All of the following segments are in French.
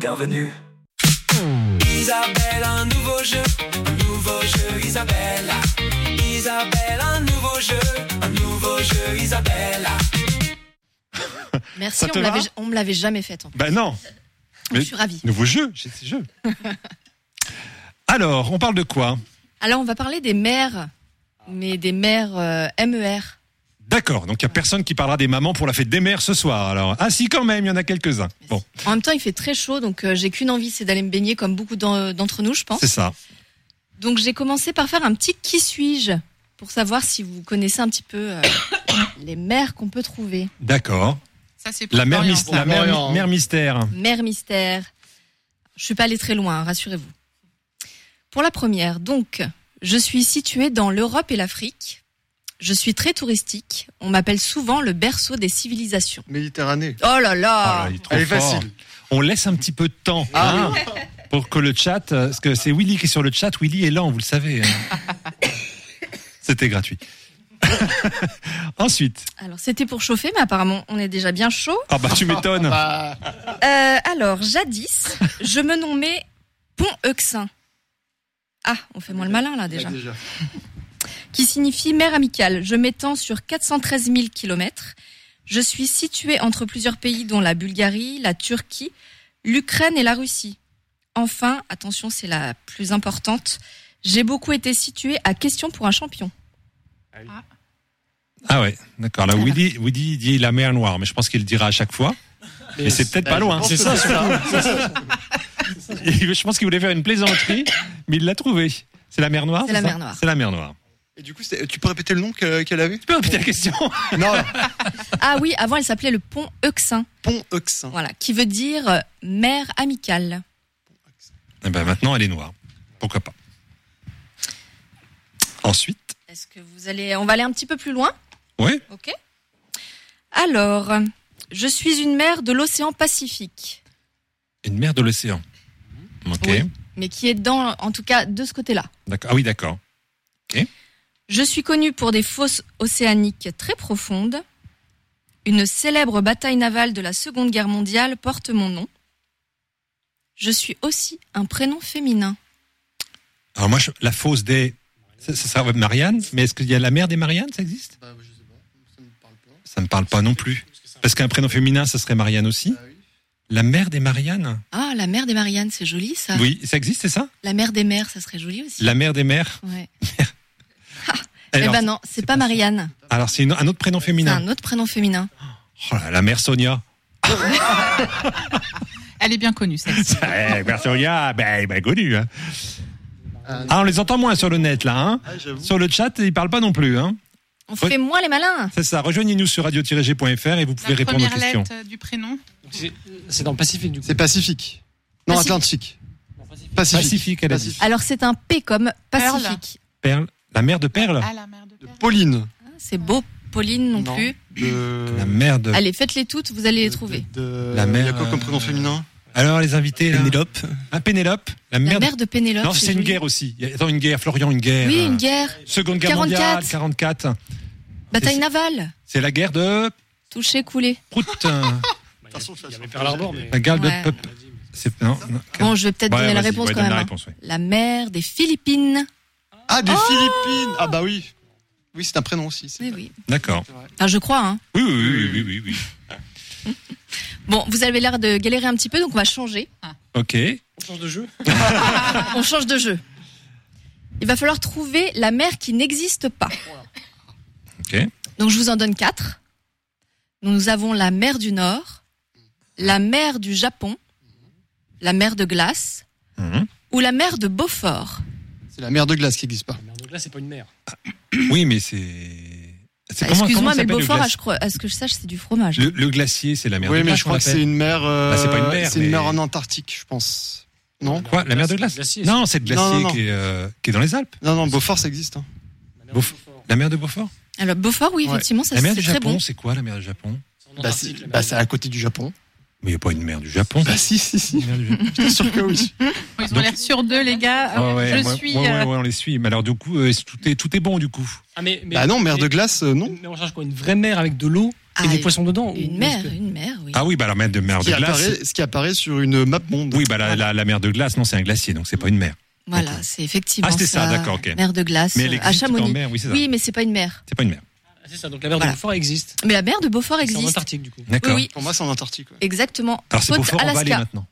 intervenu. Isabelle, un nouveau jeu, Isabelle. Isabelle, un nouveau jeu, Isabelle. Merci, on me l'avait jamais fait. Bah non. Je suis ravie. Nouveau jeu, j'ai ces jeux. Alors, on parle de quoi ? Alors, on va parler des mères, mais des mères MER. D'accord, donc il n'y a personne qui parlera des mamans pour la fête des mères ce soir. Alors, ah si, quand même, il y en a quelques-uns. Bon. En même temps, il fait très chaud, donc j'ai qu'une envie, c'est d'aller me baigner comme beaucoup d'entre nous, je pense. C'est ça. Donc, j'ai commencé par faire un petit qui suis-je pour savoir si vous connaissez un petit peu les mères qu'on peut trouver. D'accord. Ça, c'est pour La mère Florian. mère mystère. Mère mystère. Je suis pas allée très loin, rassurez-vous. Pour la première, donc, je suis située dans l'Europe et l'Afrique. Je suis très touristique. On m'appelle souvent le berceau des civilisations. Méditerranée. Oh là là, il est trop Elle est fort. facile. On laisse un petit peu de temps pour que le chat, parce que c'est Willy qui est sur le chat. Willy est lent, vous le savez. C'était gratuit. Ensuite. Alors, c'était pour chauffer, mais apparemment, on est déjà bien chaud. Ah bah tu m'étonnes. Alors, jadis, je me nommais Pont-Euxin. Ah, on fait moins le malin, là, déjà. Qui signifie mer amicale. Je m'étends sur 413 000 kilomètres. Je suis située entre plusieurs pays, dont la Bulgarie, la Turquie, l'Ukraine et la Russie. Enfin, attention, c'est la plus importante, j'ai beaucoup été située à Question pour un champion. Ah ouais, d'accord. Là, Woody dit la mer Noire, mais je pense qu'il le dira à chaque fois. Mais c'est peut-être pas loin. C'est ça. Je pense qu'il voulait faire une plaisanterie, mais il l'a trouvé. C'est la mer Noire. C'est la mer Noire. C'est la mer Noire. Et du coup, tu peux répéter le nom qu'elle avait ? Tu peux répéter la question ? Non. Ah oui, avant elle s'appelait le Pont Euxin. Pont Euxin. Voilà, qui veut dire mer amicale. Et ben maintenant, elle est noire. Pourquoi pas ? Ensuite. Est-ce que on va aller un petit peu plus loin ? Oui. Ok. Alors, je suis une mer de l'océan Pacifique. Une mer de l'océan. Ok. Oui, mais qui est en tout cas, de ce côté-là. D'accord. Ah oui, d'accord. Ok. Je suis connue pour des fosses océaniques très profondes. Une célèbre bataille navale de la Seconde Guerre mondiale porte mon nom. Je suis aussi un prénom féminin. Alors moi, la fosse des... Ça sera Marianne, mais est-ce qu'il y a la mer des Mariannes, ça existe ? Je sais pas, ça me parle pas. Ça me parle pas non plus. Parce qu'un prénom féminin, ça serait Marianne aussi. Oui. La mer des Mariannes ? Ah, la mer des Mariannes, c'est joli ça. Oui, ça existe, c'est ça ? La mer des mers, ça serait joli aussi. La mer des mers ? Ouais. Alors, eh ben non, c'est pas Marianne. Alors c'est un autre prénom C'est féminin. un autre prénom féminin. Oh là, la mère Sonia. Elle est bien connue, celle-ci. Mère Sonia, ben connue. Hein. Ah, on les entend moins sur le net là. Hein. Sur le chat, ils parlent pas non plus. Hein. On fait moins les malins. C'est ça. Rejoignez-nous sur radio-g.fr et vous pouvez répondre aux La questions. première lettre du prénom. C'est dans le Pacifique, du coup. C'est Pacifique. Non, Pacifique. Atlantique. Pacifique, elle a dit. Alors c'est un P comme Pacifique. Perle. La mer de Perle. Ah, la mère de Perle. Pauline. C'est beau, Pauline non plus. La mer de... Allez, faites-les toutes, vous allez les trouver. La mer, Il y a quoi comme prénom féminin ? Alors les invités là. Pénélope. Ah, Pénélope. La La mer mère de Pénélope. Non, c'est une joli. guerre aussi. Attends, une guerre. Florian, une guerre. Oui, une guerre. Seconde guerre 44. mondiale, 44. Bataille navale. C'est la guerre de Touché, coulé. Prout. Il y avait Pearl Harbor, mais. La guerre de Ouais. C'est non. Bon, je vais peut-être Ouais, donner la vas-y, réponse ouais, quand donne même. la hein. réponse, ouais. La mer des Philippines. Ah, des Philippines. Ah bah oui. Oui, c'est un prénom aussi. Oui, oui. D'accord. Enfin, je crois, hein. Oui. Bon, vous avez l'air de galérer un petit peu, donc on va changer. Ok. On change de jeu. On change de jeu. Il va falloir trouver la mer qui n'existe pas. Ok. Donc je vous en donne 4. Nous avons la mer du Nord, la mer du Japon, la mer de glace ou la mer de Beaufort. C'est la mer de glace qui n'existe pas. Donc là, c'est pas une mer. Oui, mais c'est. Excuse-moi, mais le s'appelle Beaufort, glace- à ce que je sache, c'est du fromage. le glacier, c'est la mer Oui, de mais glace. je crois que c'est une mer. c'est pas une mer, C'est une mais- mer en Antarctique, je pense. Non ? Quoi, la mer de glace Glacier, Non, c'est le glacier Non. qui est dans les Alpes. Non, Beaufort, ça existe. Hein. La mer de Beaufort. Alors Beaufort, oui, Ouais. effectivement, ça La mer c'est du très Japon, bon. c'est quoi la mer du Japon ? C'est à côté du Japon. Mais il n'y a pas une mer du Japon. Bah si. La mer du Japon. Bien sûr que oui. Ils ont l'air sur deux, les gars. Ah ouais, Je ouais, suis. ouais, on les suit. Mais alors du coup, tout est bon du coup. Ah, mais Bah non, mer de glace, non. Mais on cherche quoi ? Une vraie mer avec de l'eau ? Il y a des poissons dedans. Une mer, oui. Ah oui, bah la mer de glace. Ce qui apparaît sur une map monde. Oui, bah la mer de glace, non, c'est un glacier, donc c'est pas une mer. Voilà, c'est effectivement c'était ça, d'accord, ok. Mer de glace Mais elle à existe Chamonix. en mer, oui, c'est ça. Oui, mais c'est pas une mer. C'est pas une mer. Ah, c'est ça, donc la mer Voilà. de Beaufort existe. Mais la mer de Beaufort C'est en existe. Antarctique, du coup. D'accord. Oui, oui. Pour moi, c'est en Antarctique. Ouais. Exactement. Alors c'est Côte Beaufort en Valais Alaska. maintenant.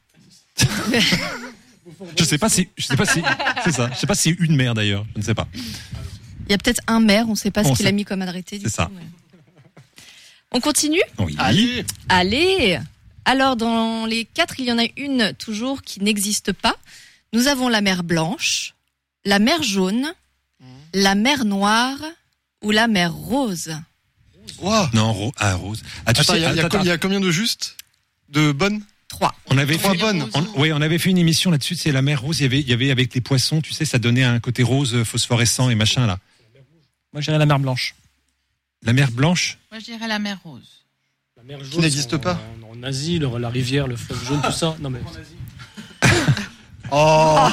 Je sais pas si, c'est ça. Je sais pas si c'est une mer d'ailleurs. Je ne sais pas. Il y a peut-être un maire, on ne sait pas On ce qu'il a sait. mis comme arrêté. C'est ça. Ouais. On continue ? Oui. Allez. Alors, dans les 4, il y en a une toujours qui n'existe pas. Nous avons la mer Blanche, la mer Jaune, la mer Noire ou la mer Rose. Wow. Non, rose. Ah, tu Attends, sais, il y a combien de justes? De bonnes? 3. on avait Trois fait, bonnes. on avait fait une émission là-dessus. C'est la mer Rose. Il y avait avec les poissons, tu sais, ça donnait un côté rose phosphorescent et machin là. Moi, je dirais la mer Blanche. La mer Blanche. Moi, je dirais la mer Rose. La mer Qui jaune, n'existe c'est pas. En Asie, la rivière, le fleuve jaune, tout ça. Non, mais. Oh,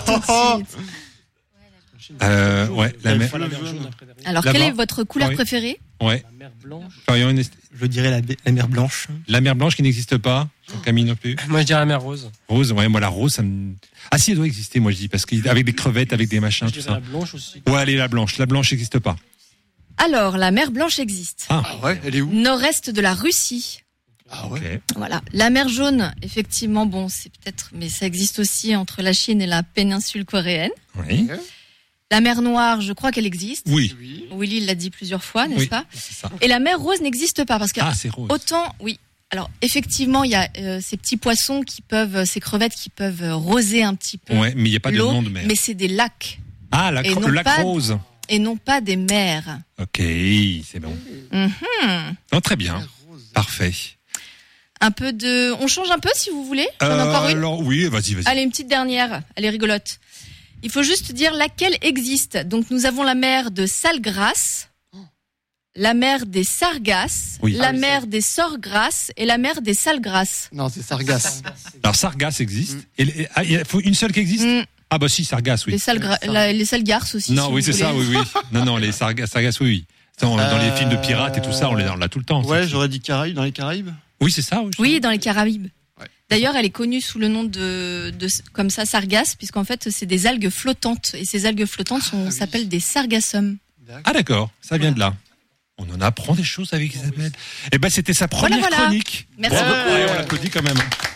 Ouais, la mer. Fois la mer jaune après derrière. Alors, Là-bas. quelle est votre couleur Oui. préférée ? Ouais. La mer blanche. Florian, Je dirais la mer Blanche. la mer Blanche qui n'existe pas. Camille non plus. Moi, je dirais la mer Rose. Rose, ouais, moi la rose, ça me. Ah si, elle doit exister, moi je dis, parce qu'avec des crevettes, avec des machins, Je tout dirais ça. la blanche aussi. Ouais, allez, la blanche. La blanche n'existe pas. Alors, la mer Blanche existe. Ah, Ah ouais, elle est où? Nord-est de la Russie. Ah ouais. ok. Voilà. La mer Jaune, effectivement, bon, c'est peut-être, mais ça existe aussi entre la Chine et la péninsule coréenne. Oui. La mer Noire, je crois qu'elle existe. Oui. Oui. Willy l'a dit plusieurs fois, n'est-ce Oui, pas ? c'est ça. Et la mer Rose n'existe pas parce que Ah, c'est rose. autant, oui. Alors effectivement, il y a ces petits poissons qui peuvent, ces crevettes qui peuvent roser un petit peu Ouais, mais il n'y a pas de l'eau, nom de mer. mais c'est des lacs Ah, et non le lac pas- rose. et non pas des mers. Ok, c'est bon. Non, très bien. Parfait. Un peu de, on change un peu si vous voulez. J'en ai encore une. Alors, oui, vas-y. Allez, une petite dernière. Elle est rigolote. Il faut juste dire laquelle existe. Donc nous avons la mer de Salgrasse, la mer des Sargasses, Oui. la Ah oui, mer des Sorgrasses et la mer des Salgrasses. Non, c'est Sargasse. Alors, Sargasse existe. Il faut une seule qui existe Mm. Ah, bah si, Sargasse, oui. Les Salgarses aussi. Non, si oui, vous c'est ça, voulez. oui, oui. Non, les Sargasses, oui, oui. Dans les films de pirates et tout ça, on l'a tout le temps. Ouais, ça. j'aurais dit Caraïbes, dans les Caraïbes. Oui, c'est ça. Oui, dans les Caraïbes. Ouais. D'ailleurs, elle est connue sous le nom de comme ça, sargasse, puisqu'en fait, c'est des algues flottantes. Et ces algues flottantes oui. s'appellent des sargassums. Ah, d'accord. Ça vient de là. On en apprend des choses avec Isabelle. Eh ben, c'était sa première Voilà. chronique. Merci Bravo. beaucoup. Ouais, on l'applaudit quand même.